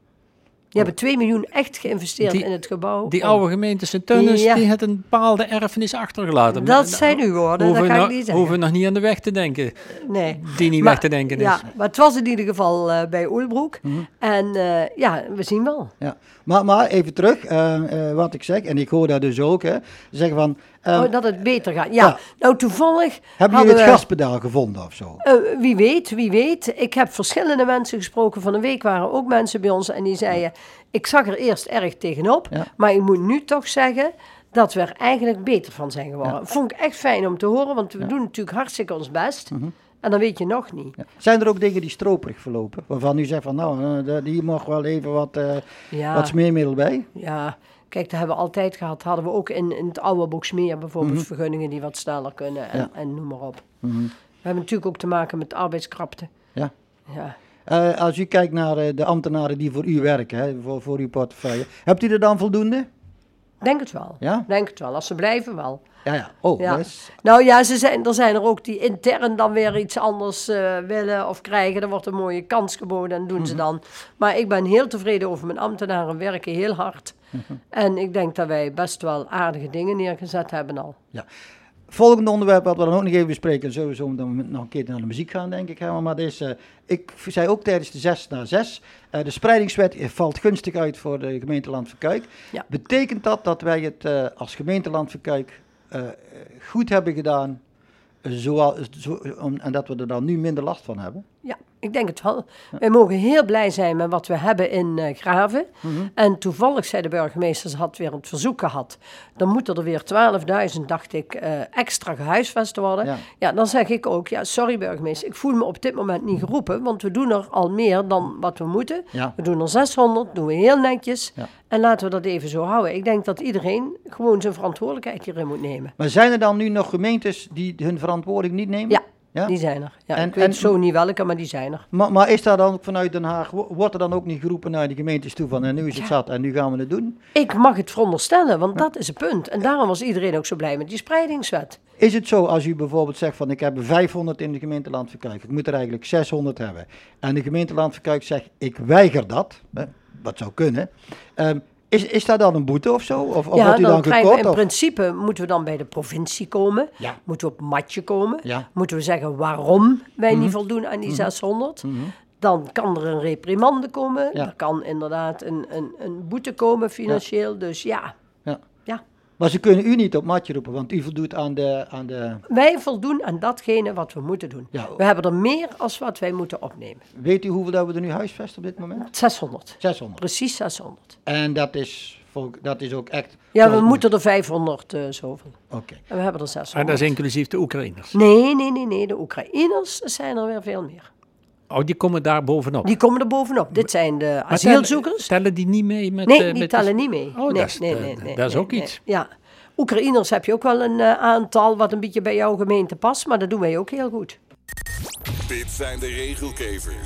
Die hebben twee miljoen echt geïnvesteerd Die- in het gebouw. Die om- oude gemeente Sint-Tunis, Ja. die had een bepaalde erfenis achtergelaten. Dat Maar- zijn uw woorden, hoeven dat ga we ik nog- niet zeggen. hoeven we nog niet aan de weg te denken. Nee. Die niet Maar- weg te denken is. Ja, maar het was in ieder geval uh, bij Oelbroek. Mhm. En uh, ja, we zien wel. Ja. Maar, maar even terug, uh, uh, wat ik zeg, en ik hoor dat dus ook, hè, zeggen van, um, Oh, dat het beter gaat. Ja, ja. nou toevallig hebben hadden jullie het we... gaspedaal gevonden of zo? Uh, wie weet, wie weet. Ik heb verschillende mensen gesproken. Van een week waren ook mensen bij ons en die zeiden... Ik zag er eerst erg tegenop, Ja. maar ik moet nu toch zeggen... dat we er eigenlijk beter van zijn geworden. Ja. Vond ik echt fijn om te horen, want we doen natuurlijk hartstikke ons best. Mhm. En dan weet je nog niet. Ja. Zijn er ook dingen die stroperig verlopen? Waarvan u zegt van, nou, uh, hier mag wel even wat, uh, Ja. wat smeermiddel bij? Ja, kijk, dat hebben we altijd gehad. Hadden we ook in, in het oude Boksmeer bijvoorbeeld Mhm. vergunningen die wat sneller kunnen en, Ja. en noem maar op. Mhm. We hebben natuurlijk ook te maken met arbeidskrapte. Ja. Ja. Uh, als u kijkt naar uh, de ambtenaren die voor u werken, hè, voor, voor uw portefeuille, hebt u er dan voldoende? Denk het wel. Ja? Denk het wel. Als ze blijven wel. Ja, ja. Oh, Ja. dat is... Nou ja, ze zijn, er zijn er ook die intern dan weer iets anders uh, willen of krijgen. Er wordt een mooie kans geboden en doen ze dan. Maar ik ben heel tevreden over mijn ambtenaren, werken heel hard. En ik denk dat wij best wel aardige dingen neergezet hebben al. Ja. Volgende onderwerp wat we dan ook nog even bespreken, sowieso dan nog een keer naar de muziek gaan, denk ik. Hè, maar dat is, uh, ik zei ook tijdens de zes na zes, uh, de spreidingswet valt gunstig uit voor de gemeente Land van Kuik. Ja. Betekent dat dat wij het uh, als gemeente Land van Kuik uh, goed hebben gedaan, uh, zoal, zo, um, en dat we er dan nu minder last van hebben? Ja, ik denk het wel. Wij mogen heel blij zijn met wat we hebben in uh, Graven. Mm-hmm. En toevallig zei de burgemeester, ze had weer het verzoek gehad. Dan moeten er weer twaalfduizend, dacht ik, uh, extra gehuisvest worden. Ja. Ja, dan zeg ik ook, ja, sorry burgemeester, ik voel me op dit moment niet geroepen. Want we doen er al meer dan wat we moeten. Ja. We doen er zeshonderd, doen we heel netjes. Ja. En laten we dat even zo houden. Ik denk dat iedereen gewoon zijn verantwoordelijkheid hierin moet nemen. Maar zijn er dan nu nog gemeentes die hun verantwoording niet nemen? Ja, Ja? die zijn er. Ja, En- ik weet en- zo niet welke, maar die zijn er. Maar, maar is daar dan ook vanuit Den Haag, wo- wordt er dan ook niet geroepen naar die gemeentes toe van en nu is het Ja. zat en nu gaan we het doen? Ik mag het veronderstellen, want dat is het punt. En daarom was iedereen ook zo blij met die spreidingswet. Is het zo als u bijvoorbeeld zegt van ik heb er vijfhonderd in de gemeente Land van Kuik, ik moet er eigenlijk zeshonderd hebben. En de gemeente Land van Kuik zegt ik weiger dat, hè, wat zou kunnen. Um, is, is daar dan een boete of zo? Of, of Ja, wordt u dan, dan krijgen we gekort? in Of? principe moeten we dan bij de provincie komen. Ja. Moeten we op matje komen. Ja. Moeten we zeggen waarom wij Mhm. niet voldoen aan die zeshonderd. Mhm. Dan kan er een reprimande komen. Ja. Er kan inderdaad een, een, een boete komen financieel. Dus ja, Ja. ja, Maar ze kunnen u niet op matje roepen, want u voldoet aan de... Aan de wij voldoen aan datgene wat we moeten doen. Ja. We hebben er meer als wat wij moeten opnemen. weet u hoeveel dat we er nu huisvesten op dit moment? zeshonderd. zeshonderd. Precies zeshonderd. En dat is, vol- dat is ook echt... Ja, we zoals- moeten er vijfhonderd uh, zoveel. Oké. En we hebben er En zeshonderd. dat is inclusief de Oekraïners. Nee, nee, nee, nee. De Oekraïners zijn er weer veel meer. Oh, die komen daar bovenop. Die komen er bovenop. Dit zijn de Maar asielzoekers. Tellen, tellen die niet mee met... Nee, eh, die met tellen de- niet mee. Oh, nee, dat is, nee, eh, nee, nee, dat is nee, ook nee. iets. Ja. Oekraïners heb je ook wel een uh, aantal wat een beetje bij jouw gemeente past, maar dat doen wij ook heel goed. Dit zijn de regelgevers.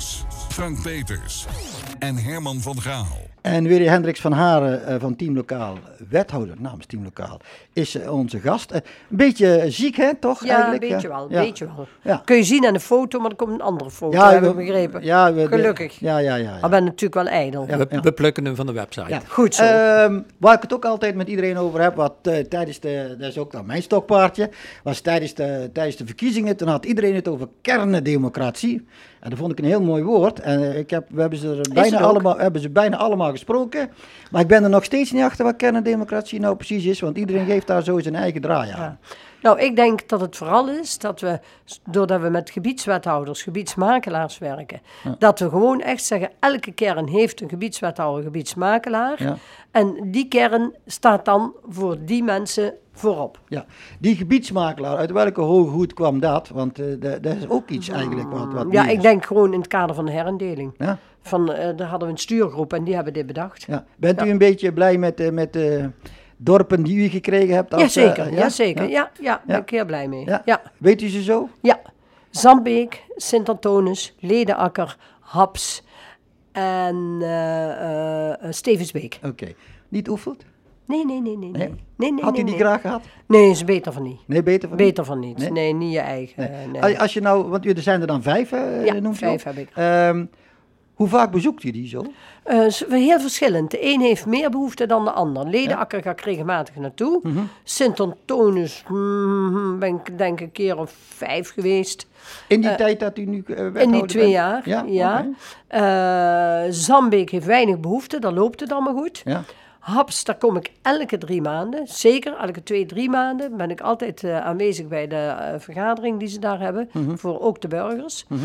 Frank Peters en Herman van Gaal. En Willy Hendricks van Haren uh, van Team Lokaal, wethouder namens Team Lokaal, is uh, onze gast. Uh, een beetje ziek, hè, toch? Ja, eigenlijk? een beetje ja. wel, ja. beetje wel. Ja. Kun je zien aan de foto, maar er komt een andere foto, ja, heb we, ik begrepen. Ja, we, Gelukkig. Ja, ja, ja. ja. Maar ben natuurlijk wel ijdel. Ja. We, we plukken hem van de website. Ja. Goed zo. Uh, waar ik het ook altijd met iedereen over heb, wat uh, tijdens de, dat is ook dan mijn stokpaardje, was tijdens de, tijdens de verkiezingen, toen had iedereen het over kerndemocratie. En dat vond ik een heel mooi woord. En uh, ik heb, we hebben ze, er bijna allemaal, hebben ze bijna allemaal gesproken. Maar ik ben er nog steeds niet achter wat kerndemocratie nou precies is, want iedereen geeft daar zo zijn eigen draai aan. Ja. Nou, ik denk dat het vooral is dat we, doordat we met gebiedswethouders, gebiedsmakelaars werken, ja. dat we gewoon echt zeggen, elke kern heeft een gebiedswethouder, gebiedsmakelaar. Ja. En die kern staat dan voor die mensen voorop. Ja, die gebiedsmakelaar, uit welke hoge hoed kwam dat? Want uh, dat is ook iets eigenlijk wat... wat ja, ik is. denk gewoon in het kader van de herindeling. Ja? Van, uh, daar hadden we een stuurgroep en die hebben dit bedacht. Ja. Bent ja. u een beetje blij met, uh, met de dorpen die u gekregen hebt? Als, Jazeker, uh, ja? ja, zeker. Ja, ja, ja, ja. ben ik heel blij mee. Ja. Ja. Weet u ze zo? Ja, Zandbeek, Sint-Antonis, Ledenakker, Haps en uh, uh, Stevensbeek. Oké. Okay. Niet Oefeld? Nee, nee, nee, nee. nee. nee, nee Had nee, u die nee. graag gehad? Nee, is beter van niet. Nee, beter van beter niet? van niet. Nee, nee niet je eigen. Nee. Nee. Als je nou, want er zijn er dan vijf, uh, ja, noemt vijf je heb ik. Um, hoe vaak bezoekt u die zo? Uh, heel verschillend. De een heeft meer behoefte dan de ander. Ledenakker ja. ga ik regelmatig naartoe. Mm-hmm. Sint-Antonis mm, ben ik denk een keer of vijf geweest. In die uh, tijd dat u nu uh, wethouder In die twee bent? jaar, ja. ja. Okay. Uh, Zandbeek heeft weinig behoefte, daar loopt het allemaal goed. Ja. Haps, daar kom ik elke drie maanden. Zeker, elke twee, drie maanden ben ik altijd uh, aanwezig bij de uh, vergadering die ze daar hebben. Mm-hmm. Voor ook de burgers. Mm-hmm.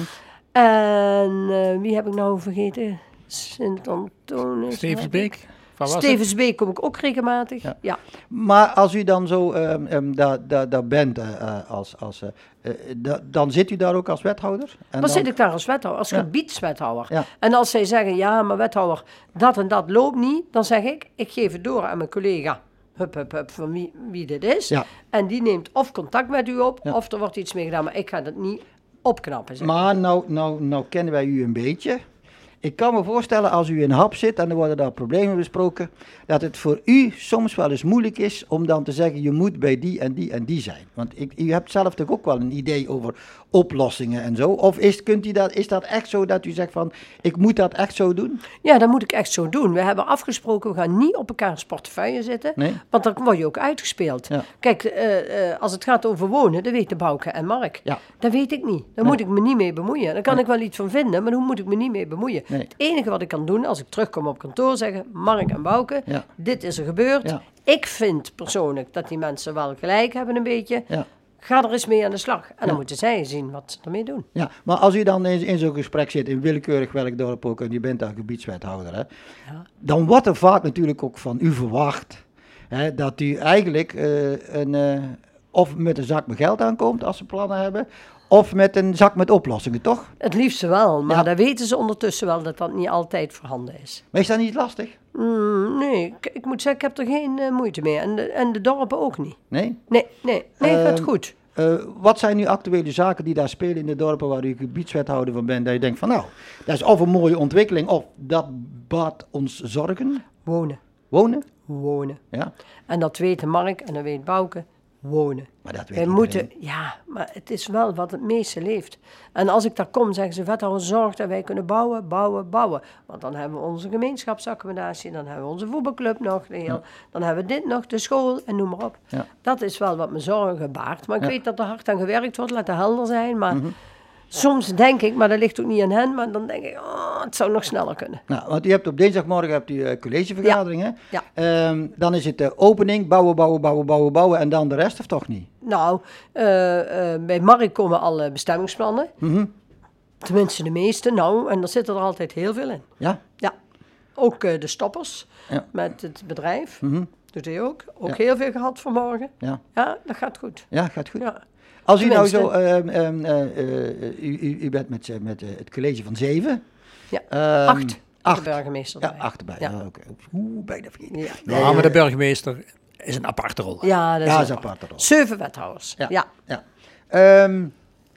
En uh, wie heb ik nou vergeten? Sint-Antonis. Stevensbeek. Stevensbeek kom ik ook regelmatig. Ja. Ja. Maar als u dan zo um, um, daar da, da bent, uh, als, als, uh, uh, da, dan zit u daar ook als wethouder? En dan, dan zit ik daar als wethouder, als ja. gebiedswethouder. Ja. En als zij zeggen, ja, maar wethouder, dat en dat loopt niet, dan zeg ik, ik geef het door aan mijn collega. Hup, hup, hup, van wie, wie dit is. Ja. En die neemt of contact met u op, ja. of er wordt iets mee gedaan, maar ik ga dat niet opknappen. Zeg. Maar nou, nou, nou kennen wij u een beetje. Ik kan me voorstellen als u in Hap zit en er worden daar problemen besproken, dat het voor u soms wel eens moeilijk is om dan te zeggen, je moet bij die en die en die zijn. Want ik, u hebt zelf toch ook wel een idee over oplossingen en zo. Of is, kunt u dat, is dat echt zo dat u zegt van, ik moet dat echt zo doen? Ja, dat moet ik echt zo doen. We hebben afgesproken, we gaan niet op elkaars portefeuille zitten, nee? want dan word je ook uitgespeeld. Ja. Kijk, uh, uh, als het gaat over wonen, dat weten Bouke en Mark. Ja. Dat weet ik niet. Daar nee. moet ik me niet mee bemoeien. Daar kan nee. ik wel iets van vinden, maar daar moet ik me niet mee bemoeien. Nee. Het enige wat ik kan doen, als ik terugkom op kantoor, zeggen, Mark en Bouke, ja. dit is er gebeurd. Ja. Ik vind persoonlijk dat die mensen wel gelijk hebben een beetje. Ja. Ga er eens mee aan de slag. En dan ja. moeten zij zien wat ze ermee doen. Ja, maar als u dan in, in zo'n gesprek zit, in willekeurig welk dorp ook, en u bent daar gebiedswethouder, hè, ja. dan wordt er vaak natuurlijk ook van u verwacht, hè, dat u eigenlijk uh, een, uh, of met een zak met geld aankomt als ze plannen hebben, of met een zak met oplossingen, toch? Het liefste wel, maar ja. daar weten ze ondertussen wel dat dat niet altijd voorhanden is. Maar is dat niet lastig? Mm, nee, ik, ik moet zeggen, ik heb er geen uh, moeite mee. En de, en de dorpen ook niet. Nee? Nee, nee, nee, uh, gaat goed. Uh, wat zijn nu actuele zaken die daar spelen in de dorpen waar u gebiedswethouder van bent, dat je denkt van nou, dat is of een mooie ontwikkeling, of dat baat ons zorgen? Wonen. Wonen? Wonen. Ja. En dat weet Mark en dat weet Bouke. Wonen. Maar dat weet Wij moeten, ja, maar het is wel wat het meeste leeft. En als ik daar kom, zeggen ze, wethouder, zorg dat wij kunnen bouwen, bouwen, bouwen. Want dan hebben we onze gemeenschapsaccommodatie, dan hebben we onze voetbalclub nog, heel, ja. dan hebben we dit nog, de school en noem maar op. Ja. Dat is wel wat me zorgen baart. Maar ik ja. weet dat er hard aan gewerkt wordt, laat het helder zijn, maar... Mm-hmm. Soms denk ik, maar dat ligt ook niet aan hen, maar dan denk ik, oh, het zou nog sneller kunnen. Nou, want u hebt op dinsdagmorgen hebt u uh, collegevergadering, ja. hè? Ja. Um, dan is het de opening, bouwen, bouwen, bouwen, bouwen, bouwen en dan de rest, of toch niet? Nou, uh, uh, bij Mark komen alle bestemmingsplannen. Mm-hmm. Tenminste de meeste, nou, en er zitten er altijd heel veel in. Ja? Ja. Ook uh, de stoppers ja. met het bedrijf, mm-hmm. doet hij ook. Ook ja. heel veel gehad vanmorgen. Ja. Ja, dat gaat goed. Ja, gaat goed. Ja. Als u nou zo, uh, uh, uh, uh, u, u bent met, met uh, het college van zeven. Ja, um, acht. Acht. De burgemeester erbij. Ja, acht erbij. Ja. Ja, okay. Oeh, bijna vergeten. Ja. Nee, ja, maar de burgemeester is een aparte rol. Ja, dat is, ja, een, is een aparte rol. Zeven wethouders. Ja. ja. ja. Um,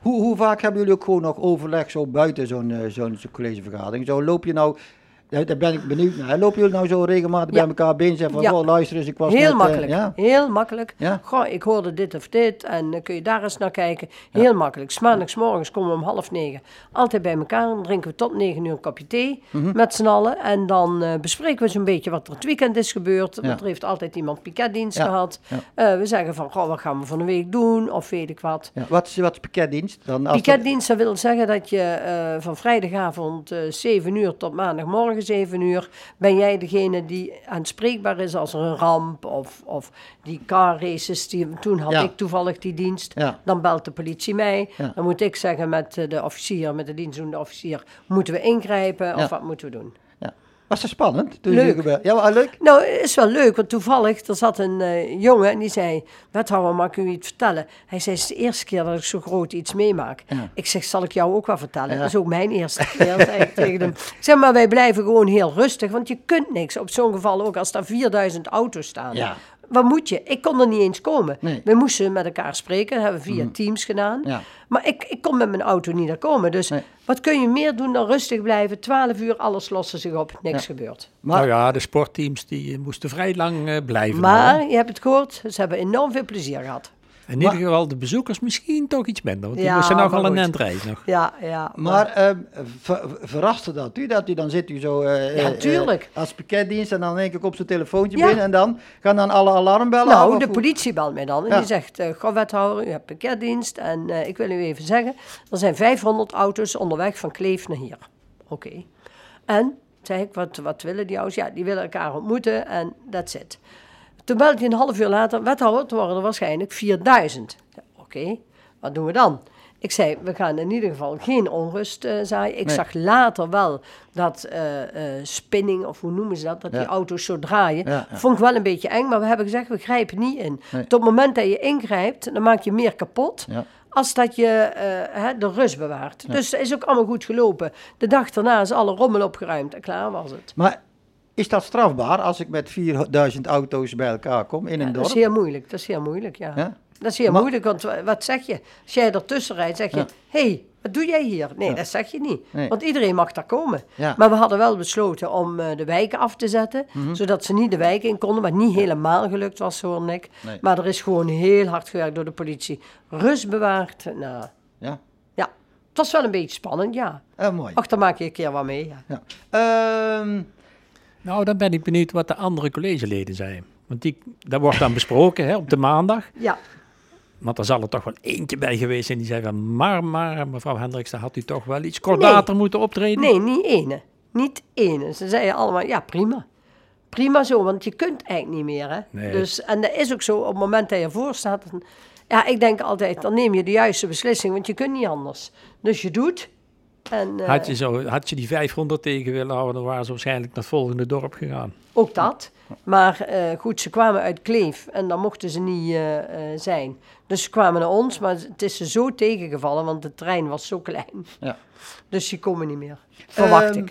Hoe, hoe vaak hebben jullie ook gewoon nog overleg zo buiten zo'n uh, zo'n zo collegevergadering? Zo loop je nou... Daar ben ik benieuwd naar. Lopen jullie nou zo regelmatig ja. bij elkaar binnen en zeggen van, ja. oh, luister eens, ik was heel net... Makkelijk. Uh, ja. Heel makkelijk. Ja. Goh, ik hoorde dit of dit en uh, kun je daar eens naar kijken. Heel ja. makkelijk. 's Maandags morgens komen we om half negen altijd bij elkaar. Dan drinken we tot negen uur een kopje thee mm-hmm. met z'n allen. En dan uh, bespreken we zo'n beetje wat er het weekend is gebeurd. Ja. Want er heeft altijd iemand piketdienst ja. gehad. Ja. Uh, we zeggen van, goh, wat gaan we van de week doen? Of weet ik wat. Ja. Wat, is, wat is piketdienst? Dan als piketdienst, dat wil zeggen dat je uh, van vrijdagavond uh, zeven uur tot maandagmorgen zeven uur... ben jij degene die aanspreekbaar is als er een ramp of, of die car races, die, toen had ja. ik toevallig die dienst, ja. dan belt de politie mij, ja. dan moet ik zeggen met de officier, met de dienstdoende officier, moeten we ingrijpen ja. of wat moeten we doen? Ja. Was dat spannend? Toen leuk. Je ja, maar leuk? Nou, is wel leuk, want toevallig, er zat een uh, jongen en die zei, wethouder, mag ik u iets vertellen? Hij zei, het is de eerste keer dat ik zo groot iets meemaak. Ja. Ik zeg, zal ik jou ook wel vertellen? Ja. Dat is ook mijn eerste keer, zei ik tegen hem. Ik zeg, maar wij blijven gewoon heel rustig, want je kunt niks. Op zo'n geval ook als daar vierduizend auto's staan. Ja. Wat moet je? Ik kon er niet eens komen. Nee. We moesten met elkaar spreken. Dat hebben we via mm. Teams gedaan. Ja. Maar ik, ik kon met mijn auto niet naar komen. Dus nee. wat kun je meer doen dan rustig blijven? twaalf uur, alles lossen zich op. Niks ja. gebeurt. Maar, nou ja, de sportteams die moesten vrij lang uh, blijven. Maar, hoor. Je hebt het gehoord, ze hebben enorm veel plezier gehad. In ieder geval de bezoekers misschien toch iets minder. Want die ja, moesten nogal een eind rijden nog. Ja, ja. Maar uh, ver, verraste dat u? Dat u dan zit u zo uh, ja, tuurlijk. Uh, als piketdienst en dan denk ik op zijn telefoontje ja. binnen en dan gaan dan alle alarmbellen Nou, af, de hoe? politie belt mij dan en ja. die zegt, uh, goh wethouder, u hebt piketdienst en uh, ik wil u even zeggen, er zijn vijfhonderd auto's onderweg van Kleef naar hier. Oké. Okay. En, zei ik, wat, wat willen die auto's? Ja, die willen elkaar ontmoeten en that's it. Toen belde hij een half uur later, wethouder, het worden er waarschijnlijk vierduizend. Ja, Oké, okay, wat doen we dan? Ik zei, we gaan in ieder geval geen onrust uh, zaaien. Ik nee. zag later wel dat uh, uh, spinning, of hoe noemen ze dat, dat ja. die auto's zo draaien. Ja, ja. Vond ik wel een beetje eng, maar we hebben gezegd, we grijpen niet in. Nee. Tot het moment dat je ingrijpt, dan maak je meer kapot... Ja. als dat je uh, hè, de rust bewaart. Ja. Dus dat is ook allemaal goed gelopen. De dag daarna is alle rommel opgeruimd en klaar was het. Maar is dat strafbaar als ik met vierduizend auto's bij elkaar kom in een ja, dorp? Dat is heel moeilijk, dat is heel moeilijk, ja. ja? Dat is heel maar, moeilijk, want wat zeg je? Als jij ertussen rijdt, zeg je, hé, ja. hey, wat doe jij hier? Nee, ja. dat zeg je niet, nee. want iedereen mag daar komen. Ja. Maar we hadden wel besloten om uh, de wijken af te zetten, mm-hmm. zodat ze niet de wijken in konden, wat niet helemaal gelukt was, hoor Nick. Nee. Maar er is gewoon heel hard gewerkt door de politie. Rust bewaard, nou... Ja. Ja, het was wel een beetje spannend, ja. Uh, mooi. Ach, daar maak je een keer wat mee, ja. ja. Um, Nou, dan ben ik benieuwd wat de andere collegeleden zeiden. Want die, dat wordt dan besproken hè, op de maandag. Ja. Want er zal er toch wel eentje bij geweest zijn die zei van... Maar, maar, mevrouw Hendricks, daar had u toch wel iets kordater nee. moeten optreden? Nee, niet ene. Niet ene. Ze zeiden allemaal, ja, prima. Prima zo, want je kunt eigenlijk niet meer, hè. Nee. Dus, en dat is ook zo, op het moment dat je ervoor staat... Dan, ja, ik denk altijd, dan neem je de juiste beslissing, want je kunt niet anders. Dus je doet... En, uh, had, je zo, had je die vijfhonderd tegen willen houden, dan waren ze waarschijnlijk naar het volgende dorp gegaan. Ook dat. Maar uh, goed, ze kwamen uit Kleef en dan mochten ze niet uh, uh, zijn. Dus ze kwamen naar ons, maar het is ze zo tegengevallen, want de trein was zo klein. Ja. Dus die komen niet meer, verwacht um, ik.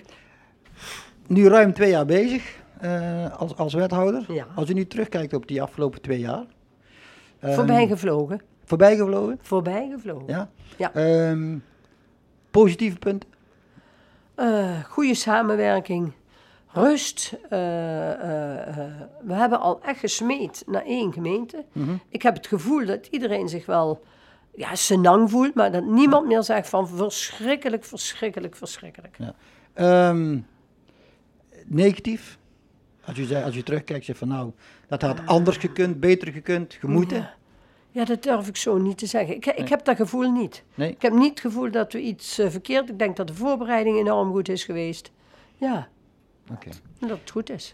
Nu ruim twee jaar bezig uh, als, als wethouder. Ja. Als u nu terugkijkt op die afgelopen twee jaar. Um, Voorbij gevlogen. Voorbij gevlogen? Voorbij gevlogen. Ja. ja. Um, positieve punten? Uh, goede samenwerking. Rust. Uh, uh, uh, we hebben al echt gesmeed naar één gemeente. Mm-hmm. Ik heb het gevoel dat iedereen zich wel ja, senang voelt, maar dat niemand meer zegt van verschrikkelijk, verschrikkelijk, verschrikkelijk. Ja. Um, negatief? Als u, zei, als u terugkijkt, zegt van nou, dat had anders gekund, beter gekund, gemoeten? Ja. Ja, dat durf ik zo niet te zeggen. Ik, ik nee. heb dat gevoel niet. Nee. Ik heb niet het gevoel dat we iets uh, verkeerd... Ik denk dat de voorbereiding enorm goed is geweest. Ja. Okay. En dat het goed is.